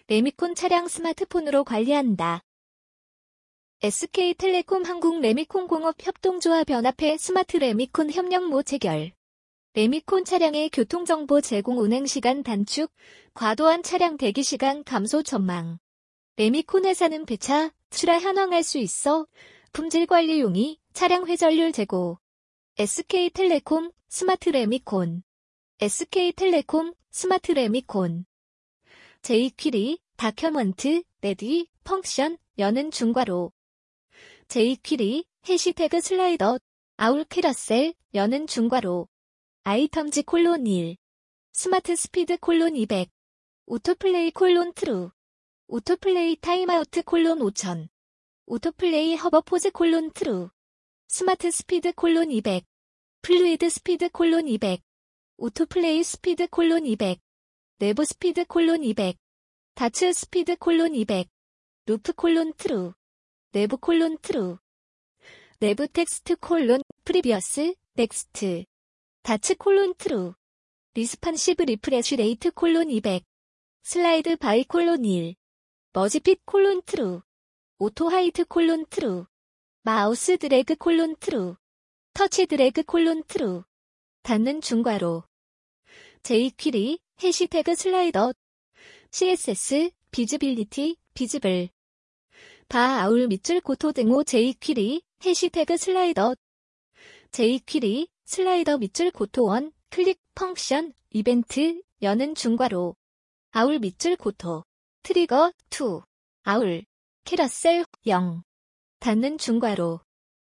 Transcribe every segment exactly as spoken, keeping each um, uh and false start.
레미콘 차량 스마트폰으로 관리한다. 에스케이텔레콤 한국 레미콘 공업협동조합 연합회 스마트 레미콘 협력모 체결. 레미콘 차량의 교통정보 제공 운행시간 단축, 과도한 차량 대기시간 감소 전망. 레미콘 회사는 배차, 출하 현황할 수 있어 품질관리 용이 차량 회전율 제고. 에스케이텔레콤 스마트 레미콘. 에스케이텔레콤 스마트 레미콘. 제이퀴리 다큐먼트 레디 펑션 여는 중괄호. 제이퀴리 해시태그 슬라이더 아울 캐러셀 여는 중괄호. 아이텀즈 콜론 일. 스마트 스피드 콜론 이백. 오토플레이 콜론 트루. 오토플레이 타임아우트 콜론 오천. 오토플레이 허버포즈 콜론 트루. 스마트 스피드 콜론 이백. 플루이드 스피드 콜론 이백. 오토플레이 스피드 콜론 이백. 내부 스피드 콜론 이백. 다츠 스피드 콜론 이백. 루프 콜론 트루. 내부 콜론 트루. 내부 텍스트 콜론 프리비어스 넥스트. 다츠 콜론 트루. 리스판시브 리프레쉬 레이트 콜론 이백. 슬라이드 바이 콜론 일. 머지핏 콜론 트루. 오토 하이트 콜론 트루. 마우스 드래그 콜론 트루. 터치 드래그 콜론 트루. 닫는 중괄호. 제이퀴리 해시태그 슬라이더. 씨에스에스 비즈빌리티 비즈블. 바 아울 밑줄 고토 등호 제이퀴리 해시태그 슬라이더. 제이퀴리 슬라이더 밑줄 고토 원 클릭 펑션 이벤트 여는 중괄호. 아울 밑줄 고토 트리거 투. 아울 캐러셀 영. 닫는 중괄호.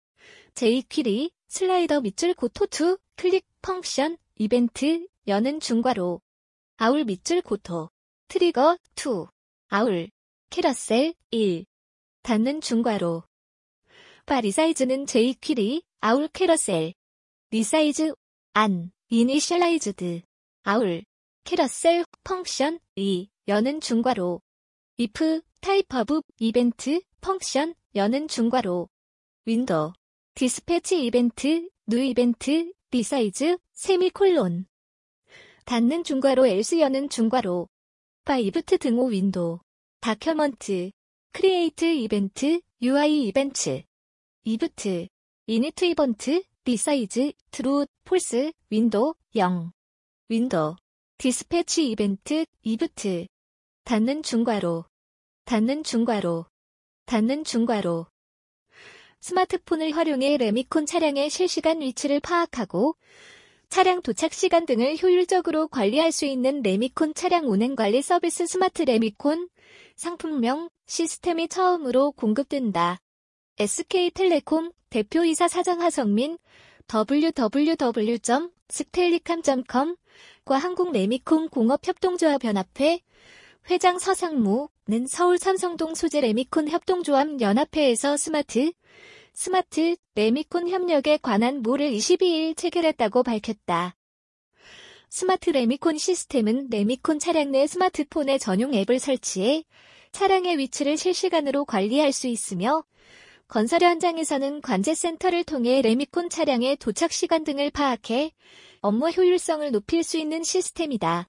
제이퀴리 슬라이더 밑줄 고토 투 클릭 펑션 이벤트 여는 중괄호. 아울 밑줄 고토 트리거 투. 아울 캐러셀 일. 닫는 중괄호. 바 리사이즈는 제이퀴리 아울 캐러셀. 리사이즈 안 이니셜라이즈드. 아울 캐러셀 펑션 이 여는 중괄호. if 타입 오브 이벤트 펑션 여는 중괄호. 윈도우 디스패치 이벤트 뉴 이벤트 리사이즈 세미콜론. 닫는 중괄호 else 여는 중괄호. 바 이브트 등호 윈도우 다큐먼트 크리에이트 이벤트 유아이 이벤트. 이브트 이니트 이번트 리사이즈 트루 폴스 윈도우 영. 윈도우 디스패치 이벤트 이브트. 닫는 중괄호. 닫는 중괄호. 닫는 중괄호. 스마트폰을 활용해 레미콘 차량의 실시간 위치를 파악하고 차량 도착 시간 등을 효율적으로 관리할 수 있는 레미콘 차량 운행관리 서비스 스마트 레미콘 상품명 시스템이 처음으로 공급된다. 에스케이텔레콤 대표이사 사장 하성민 더블유 더블유 더블유 점 스텔리캄 점 컴과 한국 레미콘 공업협동조합 연합회 회장 서상무는 서울 삼성동 소재 레미콘 협동조합 연합회에서 스마트 스마트 레미콘 협력에 관한 모를 이십이일 체결했다고 밝혔다. 스마트 레미콘 시스템은 레미콘 차량 내 스마트폰에 전용 앱을 설치해 차량의 위치를 실시간으로 관리할 수 있으며 건설 현장에서는 관제센터를 통해 레미콘 차량의 도착 시간 등을 파악해 업무 효율성을 높일 수 있는 시스템이다.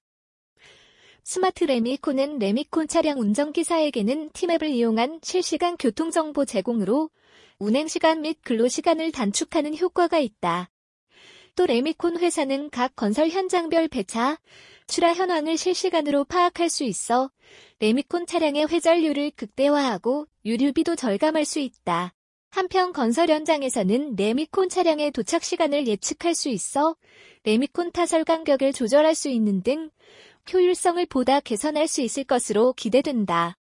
스마트 레미콘은 레미콘 차량 운전기사에게는 티맵을 이용한 실시간 교통정보 제공으로 운행시간 및 근로시간을 단축하는 효과가 있다. 또 레미콘 회사는 각 건설 현장별 배차, 출하 현황을 실시간으로 파악할 수 있어 레미콘 차량의 회전율을 극대화하고 유류비도 절감할 수 있다. 한편 건설 현장에서는 레미콘 차량의 도착 시간을 예측할 수 있어 레미콘 타설 간격을 조절할 수 있는 등 효율성을 보다 개선할 수 있을 것으로 기대된다.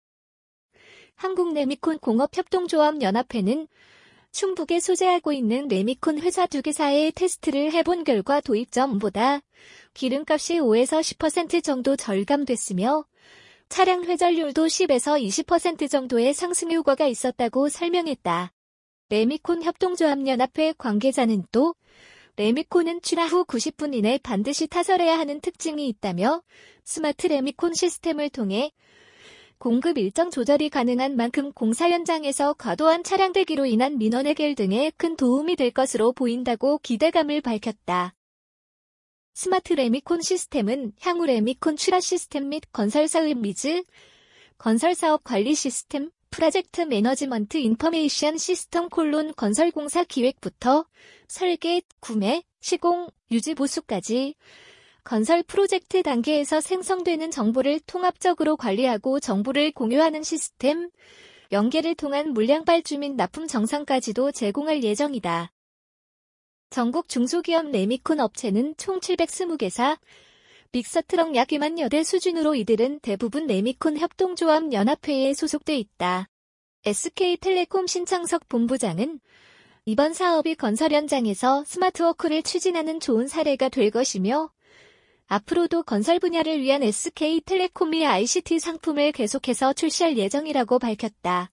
한국 레미콘 공업협동조합 연합회는 충북에 소재하고 있는 레미콘 회사 두 개사의 테스트를 해본 결과 도입 전보다 기름값이 오에서 십 퍼센트 정도 절감됐으며 차량 회전율도 십에서 이십 퍼센트 정도의 상승 효과가 있었다고 설명했다. 레미콘 협동조합 연합회 관계자는 또 레미콘은 출하 후 구십 분 이내 반드시 타설해야 하는 특징이 있다며 스마트 레미콘 시스템을 통해 공급 일정 조절이 가능한 만큼 공사 현장에서 과도한 차량 대기로 인한 민원 해결 등에 큰 도움이 될 것으로 보인다고 기대감을 밝혔다. 스마트 레미콘 시스템은 향후 레미콘 출하 시스템 및 건설 사업 미즈, 건설사업 관리 시스템, 프로젝트 매너지먼트 인포메이션 시스템 콜론 건설공사 기획부터 설계, 구매, 시공, 유지 보수까지 건설 프로젝트 단계에서 생성되는 정보를 통합적으로 관리하고 정보를 공유하는 시스템, 연계를 통한 물량 발주 및 납품 정상까지도 제공할 예정이다. 전국 중소기업 레미콘 업체는 총 칠백이십 개사, 믹서트럭 약 이만여 대 수준으로 이들은 대부분 레미콘 협동조합 연합회에 소속돼 있다. 에스케이텔레콤 신창석 본부장은 이번 사업이 건설 현장에서 스마트워크를 추진하는 좋은 사례가 될 것이며 앞으로도 건설 분야를 위한 에스케이텔레콤의 아이씨티 상품을 계속해서 출시할 예정이라고 밝혔다.